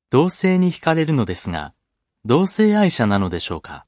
同性に惹かれるのですが、同性愛者なのでしょうか。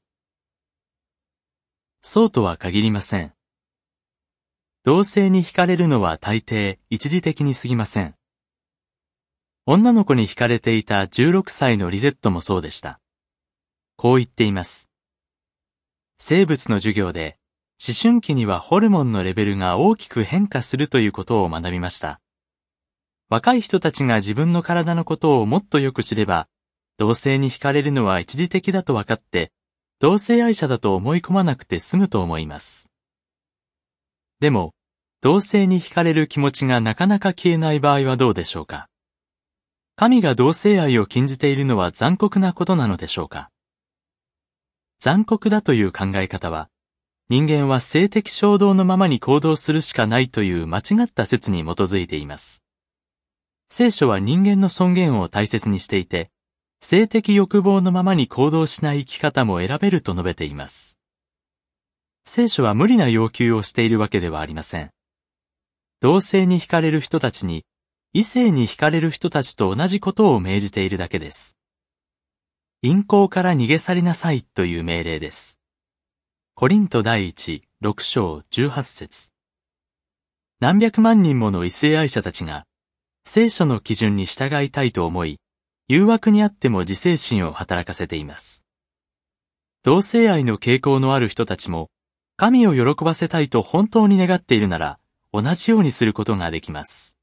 そうとは限りません。同性に惹かれるのは大抵一時的に過ぎません。女の子に惹かれていた16歳のリゼットもそうでした。こう言っています。生物の授業で、思春期にはホルモンのレベルが大きく変化するということを学びました。若い人たちが自分の体のことをもっとよく知れば、同性に惹かれるのは一時的だと分かって、同性愛者だと思い込まなくて済むと思います。でも、同性に惹かれる気持ちがなかなか消えない場合はどうでしょうか。神が同性愛を禁じているのは残酷なことなのでしょうか。残酷だという考え方は、人間は性的衝動のままに行動するしかないという間違った説に基づいています。聖書は人間の尊厳を大切にしていて、性的欲望のままに行動しない生き方も選べると述べています。聖書は無理な要求をしているわけではありません。同性に惹かれる人たちに、異性に惹かれる人たちと同じことを命じているだけです。淫行から逃げ去りなさいという命令です。コリント第1、6章18節。何百万人もの異性愛者たちが、聖書の基準に従いたいと思い、誘惑にあっても自制心を働かせています。同性愛の傾向のある人たちも、神を喜ばせたいと本当に願っているなら、同じようにすることができます。